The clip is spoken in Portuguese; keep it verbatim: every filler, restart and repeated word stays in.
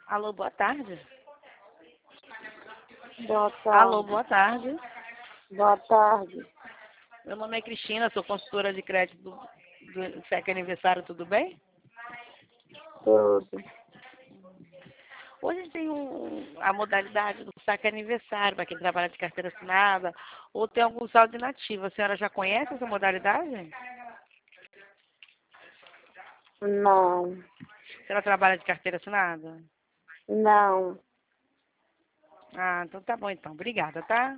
Alô, boa tarde. Boa Alô, tarde. boa tarde. Boa tarde. Meu nome é Cristina, sou consultora de crédito do, do Seca Aniversário, tudo bem? Tudo. Hoje tem um, a modalidade do saque aniversário, para quem trabalha de carteira assinada, ou tem algum saldo inativo. A senhora já conhece essa modalidade? Não. A senhora trabalha de carteira assinada? Não. Ah, então tá bom então. Obrigada, tá?